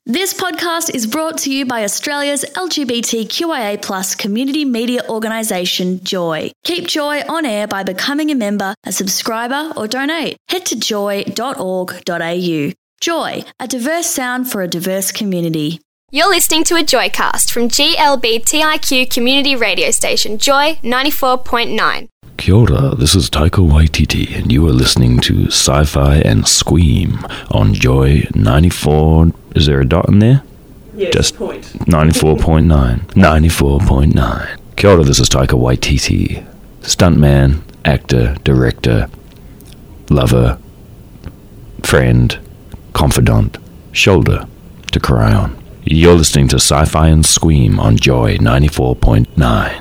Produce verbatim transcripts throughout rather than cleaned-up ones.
This podcast is brought to you by Australia's L G B T Q I A plus community media organisation, Joy. Keep Joy on air by becoming a member, a subscriber or donate. Head to joy dot org dot a u. Joy, a diverse sound for a diverse community. You're listening to a Joycast from G L B T I Q community radio station Joy ninety-four point nine. Kia ora, this is Taika Waititi, and you are listening to Sci-Fi and Squeam on Joy ninety-four. Is there a dot in there? Yes, just point. ninety-four point nine. ninety-four point nine. Kia ora, this is Taika Waititi, stuntman, actor, director, lover, friend, confidant, shoulder to cry on. You're listening to Sci-Fi and Squeam on Joy ninety-four point nine.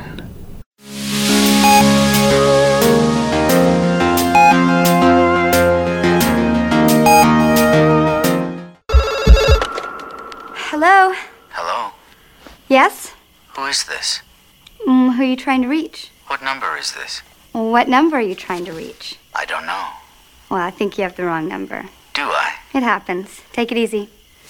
Hello? Hello? Yes? Who is this? Mm, who are you trying to reach? What number is this? What number are you trying to reach? I don't know. Well, I think you have the wrong number. Do I? It happens. Take it easy.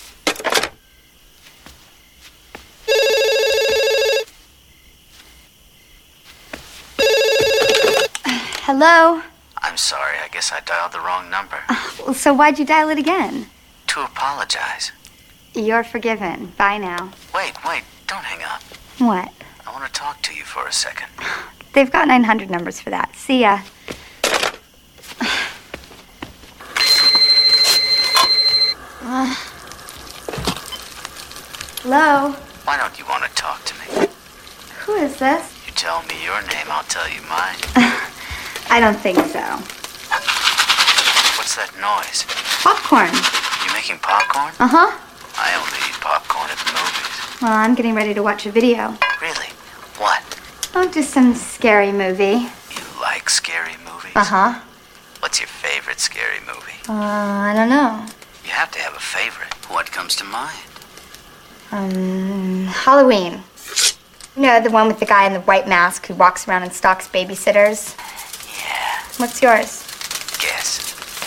Hello? I'm sorry, I guess I dialed the wrong number. Well, so why'd you dial it again? To apologize. You're forgiven. Bye now. Wait, wait, don't hang up. What? I want to talk to you for a second. They've got nine hundred numbers for that. See ya. Uh, hello? Why don't you want to talk to me? Who is this? You tell me your name, I'll tell you mine. I don't think so. What's that noise? Popcorn. You making popcorn? Uh-huh. I only eat popcorn at the movies. Well, I'm getting ready to watch a video. Really? What? Oh, just some scary movie. You like scary movies? Uh-huh. What's your favorite scary movie? Uh, I don't know. You have to have a favorite. What comes to mind? Um, Halloween. You know, the one with the guy in the white mask who walks around and stalks babysitters? Yeah. What's yours? Guess.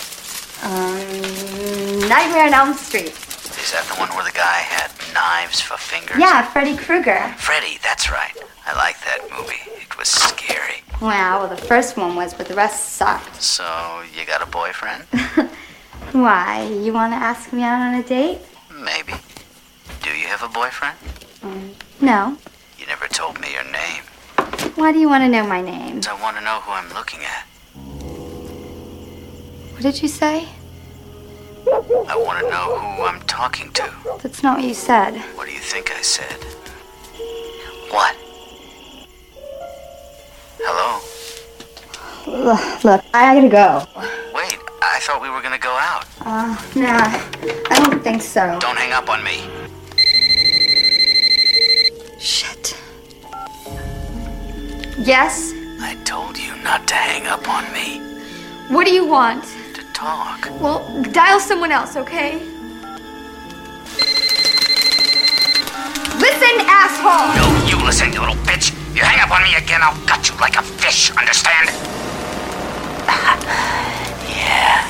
Um, Nightmare on Elm Street. Is that the one where the guy had knives for fingers? Yeah, Freddy Krueger. Freddy, that's right. I like that movie. It was scary. Wow, well, the first one was, but the rest sucked. So, you got a boyfriend? Why? You want to ask me out on a date? Maybe. Do you have a boyfriend? Um, no. You never told me your name. Why do you want to know my name? I want to know who I'm looking at. What did you say? I want to know who I'm talking to. That's not what you said. What do you think I said? What? Hello? Ugh, look, I gotta go. Wait, I thought we were going to go out. Uh, nah, I don't think so. Don't hang up on me. Shit. Yes? I told you not to hang up on me. What do you want? To talk. Well, dial someone else, okay? Listen, asshole! No, you listen, you little bitch. You hang up on me again, I'll gut you like a fish, understand? Yeah.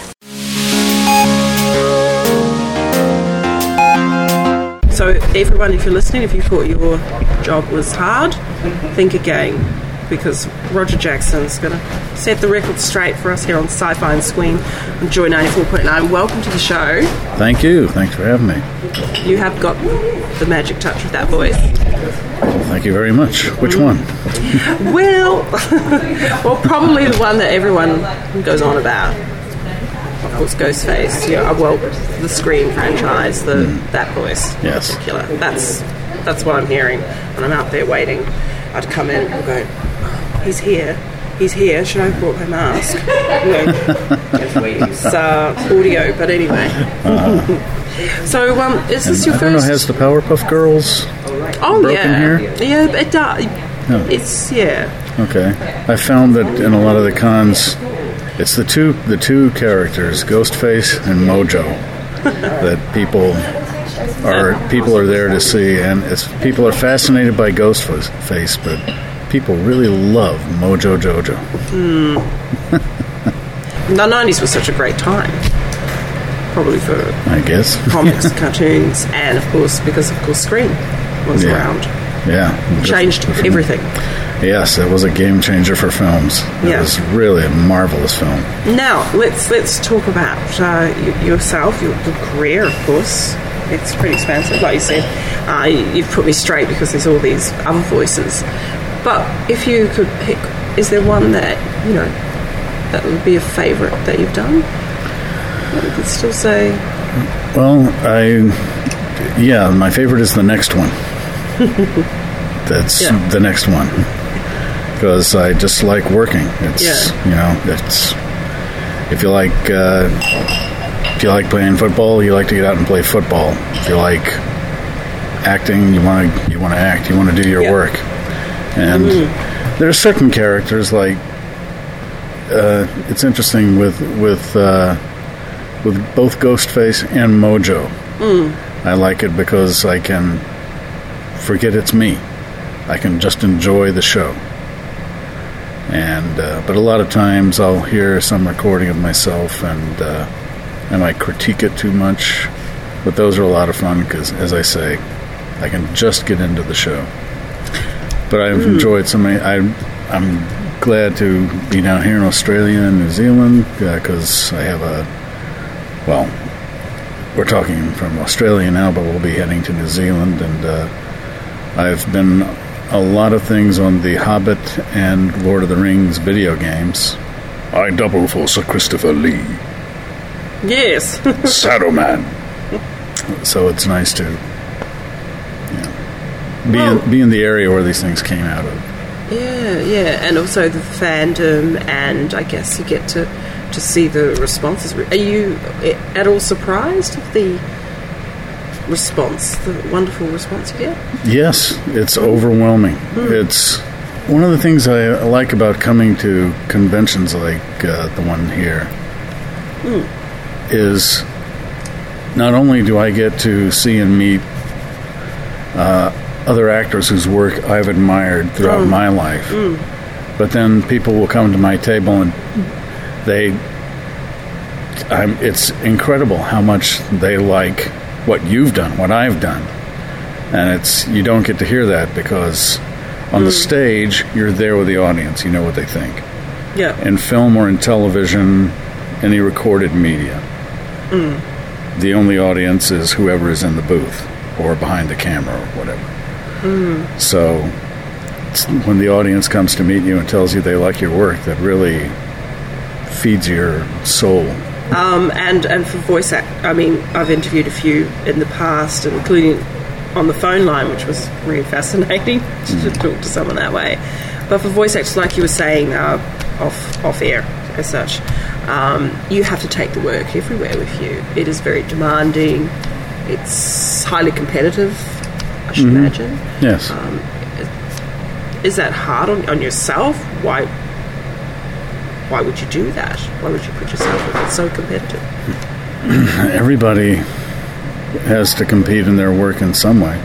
So everyone, if you're listening, if you thought your job was hard, think again, because Roger Jackson's going to set the record straight for us here on Sci-Fi and Squeam on Joy ninety-four point nine. Welcome to the show. Thank you. Thanks for having me. You have got the magic touch with that voice. Well, thank you very much. Which one? Well, well, probably the one that everyone goes on about. Of course, Ghostface. Yeah, well, the Scream franchise, the mm. that voice. Yes. Particular. That's that's what I'm hearing when I'm out there waiting. I'd come in and go, oh, he's here, he's here. Should I have brought my mask? No, it's uh, audio, but anyway. Uh-huh. So, um, is this and your I first? don't know, has the Powerpuff Girls oh, broken yeah. here? Yeah, it does. No. It's yeah. Okay, I found that in a lot of the cons, it's the two the two characters, Ghostface and Mojo, that people are people are there to see, and it's people are fascinated by Ghostface, but people really love Mojo Jojo. Mm. The nineties was such a great time. probably for I guess comics, and cartoons, and of course because of course Scream was Yeah. around. Yeah, Changed Just- everything. Yes, it was a game changer for films. It Yeah. was really a marvelous film. Now let's let's talk about uh, y- yourself, your, your career. Of course, it's pretty expansive, like you said. Uh, you- you've put me straight because there's all these other voices. But if you could pick, is there one that you know that would be a favourite that you've done? That we could still say. Well, I yeah, my favorite is the next one. That's Yeah. the next one because I just like working. It's Yeah. you know it's if you like uh, if you like playing football, you like to get out and play football. If you like acting, you want to you want to act. You want to do your Yeah. work. And there are certain characters like uh, it's interesting with with uh, with both Ghostface and Mojo. I like it because I can forget it's me. I can just enjoy the show. And uh, but a lot of times I'll hear some recording of myself and uh, I might critique it too much. But those are a lot of fun because, as I say, I can just get into the show. But I've enjoyed so many. I, I'm glad to be down here in Australia and New Zealand because I have a, well, we're talking from Australia now, but we'll be heading to New Zealand. And uh, I've been a lot of things on the Hobbit and Lord of the Rings video games. I double for Sir Christopher Lee, Yes. Saruman. So it's nice to be, Well- in, be in the area where these things came out of. Yeah, yeah, and also the fandom, and I guess you get to, to see the responses. Are you at all surprised of the response, the wonderful response you get? Yes, it's overwhelming. It's one of the things I like about coming to conventions like uh, the one here is not only do I get to see and meet uh, other actors whose work I've admired throughout my life, but then people will come to my table and they, I'm, it's incredible how much they like what you've done, what I've done. And it's you don't get to hear that because on the stage, you're there with the audience. You know what they think. Yeah. In film or in television, any recorded media, the only audience is whoever is in the booth or behind the camera or whatever. So it's when the audience comes to meet you and tells you they like your work, that really feeds your soul. Um, and, and for voice act, I mean, I've interviewed a few in the past, including on the phone line, which was really fascinating to talk to someone that way. But for voice actors, like you were saying, uh, off off air as such, um, you have to take the work everywhere with you. It is very demanding. It's highly competitive, I should imagine. Yes. Um, is that hard on, on yourself? Why? Why would you do that? Why would you put yourself if it's so competitive? Everybody has to compete in their work in some way.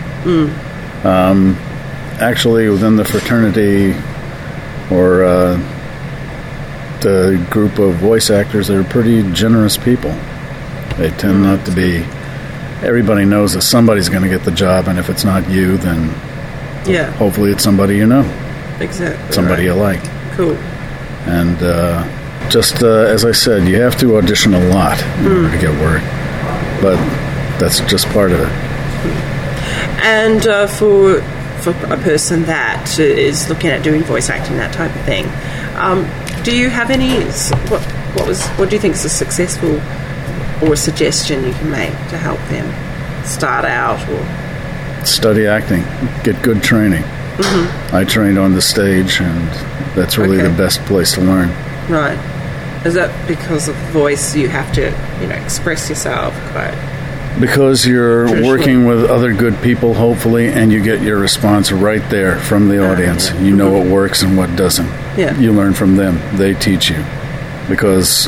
Um, actually, within the fraternity or uh, the group of voice actors, they're pretty generous people. They tend not to be... Everybody knows that somebody's going to get the job, and if it's not you, then Yeah, hopefully it's somebody you know, exactly. somebody right. you like. Cool. And uh, just uh, as I said, you have to audition a lot in order to get work, but that's just part of it. And uh, for for a person that is looking at doing voice acting, that type of thing, um, do you have any? What what was what do you think is a successful or a suggestion you can make to help them start out? Or Study acting, get good training. Mm-hmm. I trained on the stage, and that's really Okay. the best place to learn. right? Is that because of voice you have to you know express yourself quite? Because you're Traditionally. working with other good people, hopefully, and you get your response right there from the audience. You know what works and what doesn't. Yeah. You learn from them. They teach you. Because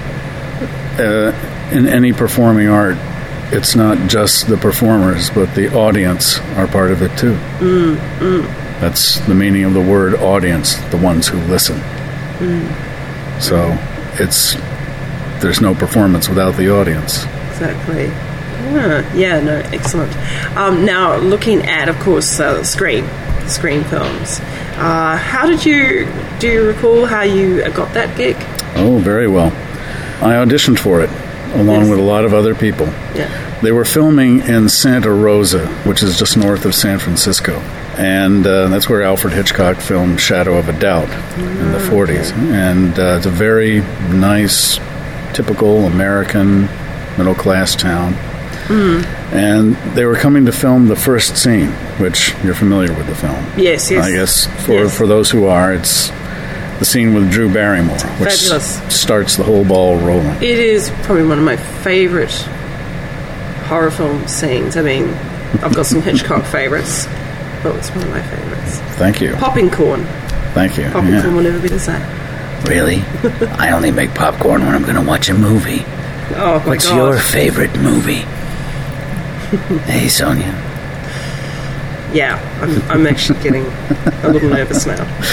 uh, in any performing art, it's not just the performers, but the audience are part of it too. Mm, mm. That's the meaning of the word audience, the ones who listen. Mm. So it's there's no performance without the audience. exactly. Yeah, yeah, no, excellent. Um, now, looking at, of course, uh, Scream, Scream films. Uh, how did you, do you recall how you got that gig? Oh, very well. I auditioned for it, along yes. with a lot of other people. Yeah. They were filming in Santa Rosa, which is just north of San Francisco. And uh, that's where Alfred Hitchcock filmed Shadow of a Doubt mm, in the forties. Okay. And uh, it's a very nice, typical American middle-class town. Mm. And they were coming to film the first scene, which you're familiar with the film. Yes, yes. I guess for, yes. for those who are, it's the scene with Drew Barrymore, which Fabulous. starts the whole ball rolling. It is probably one of my favourite horror film scenes. I mean, I've got some Hitchcock favourites, but it's one of my favourites. Thank you. Popping corn. Thank you. Popping yeah. corn will never be the same. Really? I only make popcorn when I'm going to watch a movie. Oh, my What's God. your favorite movie? Hey, Sonia. Yeah, I'm, I'm actually getting a little nervous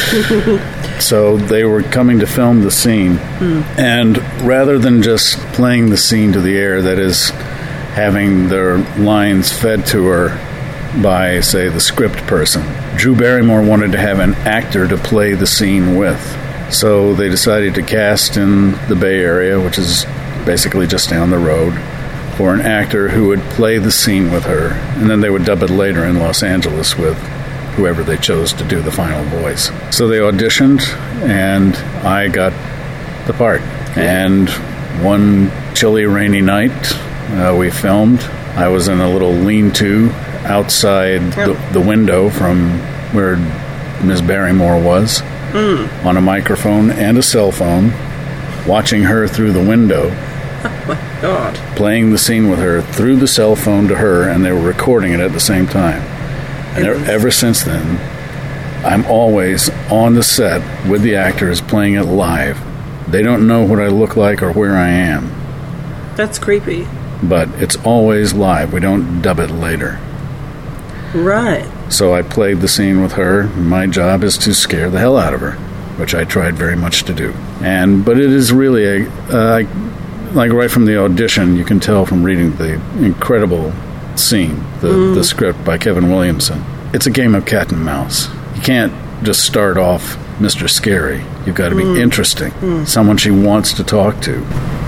now. So they were coming to film the scene, mm. and rather than just playing the scene to the air, that is, having their lines fed to her by, say, the script person, Drew Barrymore wanted to have an actor to play the scene with. So they decided to cast in the Bay Area, which is basically just down the road, for an actor who would play the scene with her, and then they would dub it later in Los Angeles with whoever they chose to do the final voice. So they auditioned, and I got the part. And one chilly, rainy night, uh, we filmed. I was in a little lean-to outside the, the window from where Miz Barrymore was, mm. on a microphone and a cell phone, watching her through the window. Oh my God. Playing the scene with her through the cell phone to her, and they were recording it at the same time. And ever since then, I'm always on the set with the actors playing it live. They don't know what I look like or where I am. That's creepy. But it's always live. We don't dub it later. Right. So I played the scene with her. My job is to scare the hell out of her, which I tried very much to do. And but it is really a... Uh, like right from the audition, you can tell from reading the incredible scene, the, mm. the script by Kevin Williamson. It's a game of cat and mouse. You can't just start off Mister Scary. You've got to be mm. interesting. Mm. Someone she wants to talk to.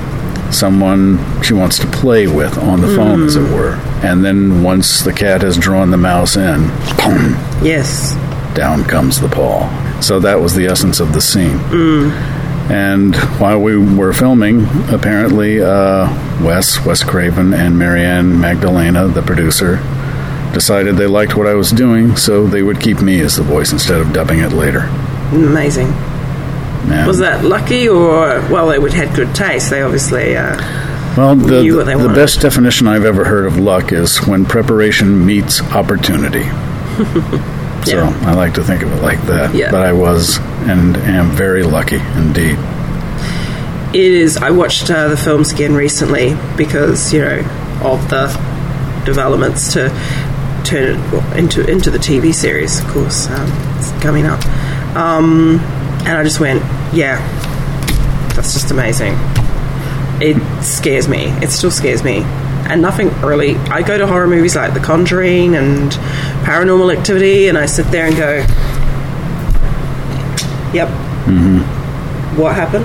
Someone she wants to play with on the mm. phone, as it were. And then once the cat has drawn the mouse in, boom, yes, down comes the paw. So that was the essence of the scene. Mm. And while we were filming, apparently uh, Wes, Wes Craven, and Marianne Magdalena, the producer, decided they liked what I was doing, so they would keep me as the voice instead of dubbing it later. Amazing. And was that lucky, or, well, they would had good taste. They obviously uh, well, the, knew what they the wanted. The best definition I've ever heard of luck is when preparation meets opportunity. So yeah. I like to think of it like that. Yeah. But I was and am very lucky indeed. It is. I watched uh, the films again recently because, you know, of the developments to turn it into into the T V series, of course. Um, it's coming up. Um, and I just went, yeah, that's just amazing. It scares me. It still scares me. And nothing really... I go to horror movies like The Conjuring and Paranormal Activity, and I sit there and go, yep. Mm-hmm. What happened?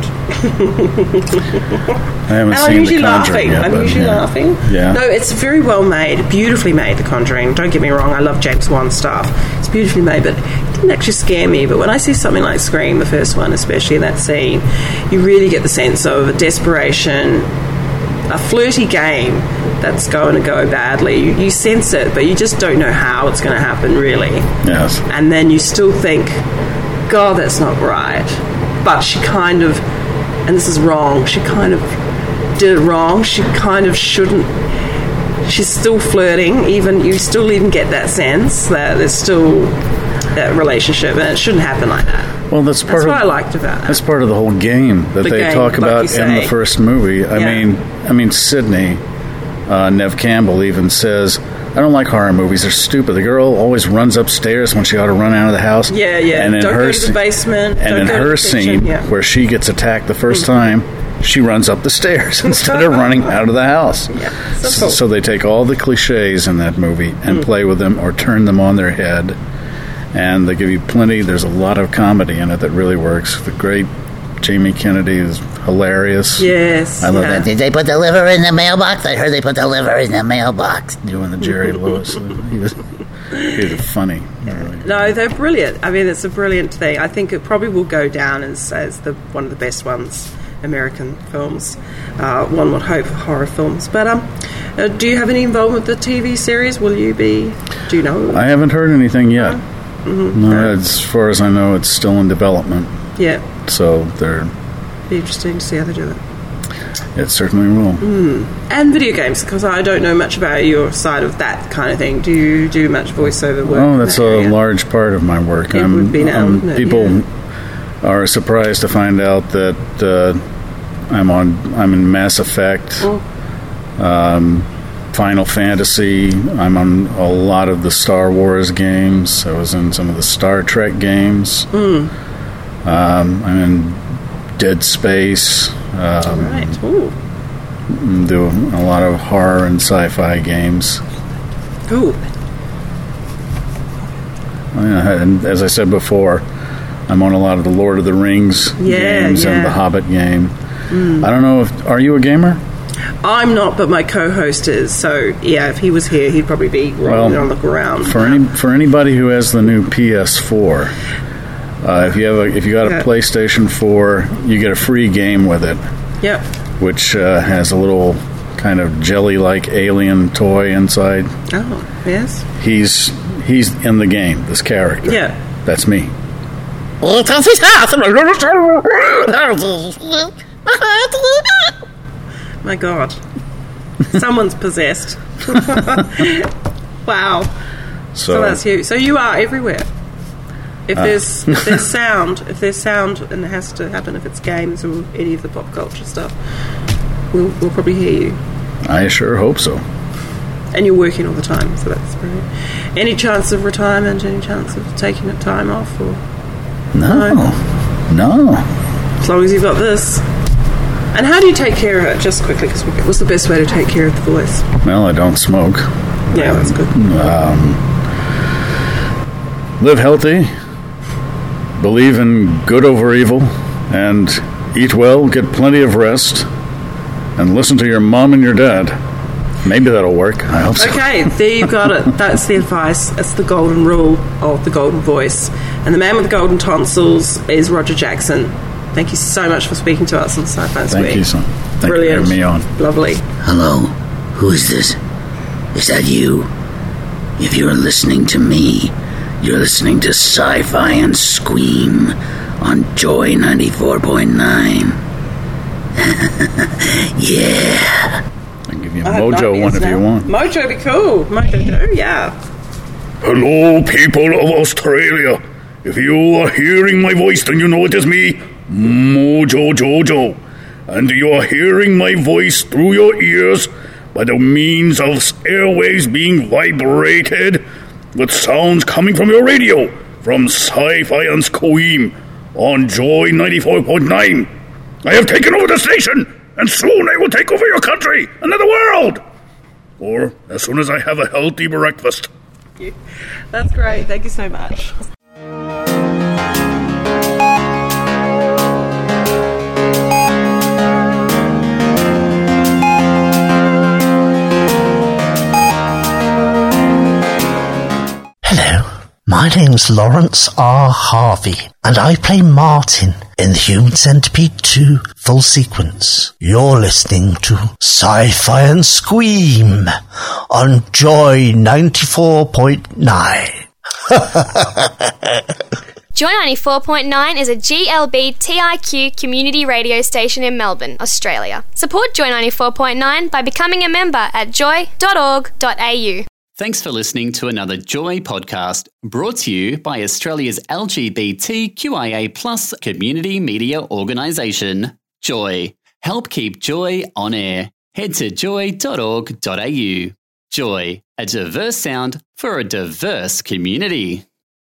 I haven't and seen I'm usually The Conjuring laughing. yet, I'm but, usually yeah. laughing. Yeah. No, it's very well made, beautifully made, The Conjuring. Don't get me wrong, I love James Wan stuff. It's beautifully made, but it didn't actually scare me. But when I see something like Scream, the first one, especially in that scene, you really get the sense of a desperation, a flirty game that's going to go badly. You, you sense it, but you just don't know how it's going to happen, really. Yes. And then you still think, God, that's not right. But she kind of, and this is wrong, she kind of did it wrong. She kind of shouldn't. She's still flirting. Even you still even get that sense that there's still that relationship, and it shouldn't happen like that. Well, that's part that's of what I liked about it. That's part of the whole game that The they game, talk like about you in say. the first movie. I Yeah. mean, I mean, Sydney, uh, Nev Campbell even says, "I don't like horror movies. They're stupid. The girl always runs upstairs when she ought to run out of the house." Yeah, yeah. And in Don't her go to the scene- basement. And Don't in go to her the kitchen. scene, Yeah. where she gets attacked the first time, she runs up the stairs instead of running out of the house. Yeah, so, so, cool. so they take all the cliches in that movie and mm. play with them or turn them on their head. And they give you plenty. There's a lot of comedy in it that really works. The great Jamie Kennedy is hilarious. Yes. I love yeah. that. Did they put the liver in the mailbox? I heard they put the liver in the mailbox. Doing the Jerry Lewis. He was, he was funny. Yeah. Really. No, they're brilliant. I mean, it's a brilliant thing. I think it probably will go down as, as the one of the best ones, American films. Uh, one would hope for horror films. But um, uh, do you have any involvement with the T V series? Will you be? Do you know? I haven't heard anything yet. No? Mm-hmm. No, no. As far as I know, it's still in development. Yeah. So they're... Be interesting to see how they do it. It certainly will. Mm. And video games, because I don't know much about your side of that kind of thing. Do you do much voiceover work? Oh, that's a large part of my work. It I'm, would be now, I'm, wouldn't it? people Yeah. are surprised to find out that uh, I'm on. I'm in Mass Effect, oh. um, Final Fantasy. I'm on a lot of the Star Wars games. I was in some of the Star Trek games. Mm. Um, I'm in Dead Space. Um, All right. Ooh. Do a lot of horror and sci-fi games. Ooh. Yeah, and as I said before, I'm on a lot of the Lord of the Rings yeah, games yeah. and the Hobbit game. Mm. I don't know if are you a gamer? I'm not, but my co-host is. So yeah, if he was here, he'd probably be rolling well, on the ground. For any for anybody who has the new P S four, uh, if you have a, if you got a yeah. PlayStation four, you get a free game with it. Yep. Which uh, has a little kind of jelly-like alien toy inside. Oh, yes. He's he's in the game. This character. Yeah. That's me. My God. Someone's possessed. Wow. So, so that's you. So you are everywhere. If uh. there's if there's sound, if there's sound, and it has to happen if it's games or any of the pop culture stuff, we'll we'll probably hear you. I sure hope so. And you're working all the time, so that's brilliant. Any chance of retirement? Any chance of taking a time off? Or no, no. no. As long as you've got this. And how do you take care of it? Just quickly, because what's the best way to take care of the voice? Well, I don't smoke. Yeah, that's good. Um, live healthy, believe in good over evil, and eat well, get plenty of rest, and listen to your mom and your dad. Maybe that'll work. I hope so. Okay, there you got it. That's the advice. That's the golden rule of the golden voice. And the man with the golden tonsils is Roger Jackson. Thank you so much for speaking to us on Sci-Fi and Squeak. Thank you, son. Thank Brilliant. you for having me on. Lovely. Hello. Who is this? Is that you? If you're listening to me, you're listening to Sci-Fi and Scream on Joy ninety-four point nine. Yeah. I can give you a Mojo one if now. you want. Mojo would be cool. Mojo, yeah. Hello, people of Australia. If you are hearing my voice, then you know it is me, Mojo Jojo. And you are hearing my voice through your ears by the means of airwaves being vibrated with sounds coming from your radio from Sci-Fi and Scream on Joy ninety-four point nine. I have taken over the station, and soon I will take over your country and the world. Or as soon as I have a healthy breakfast. Thank you. That's great. Thank you so much. Hello, my name's Lawrence R. Harvey, and I play Martin in the Human Centipede two full sequence. You're listening to Sci-Fi and Scream on Joy ninety-four point nine. Joy ninety-four point nine is a G L B T I Q community radio station in Melbourne, Australia. Support Joy ninety-four point nine by becoming a member at joy dot org dot a u. Thanks for listening to another Joy podcast brought to you by Australia's L G B T Q I A plus community media organisation, Joy. Help keep Joy on air. Head to joy dot org dot a u. Joy, a diverse sound for a diverse community.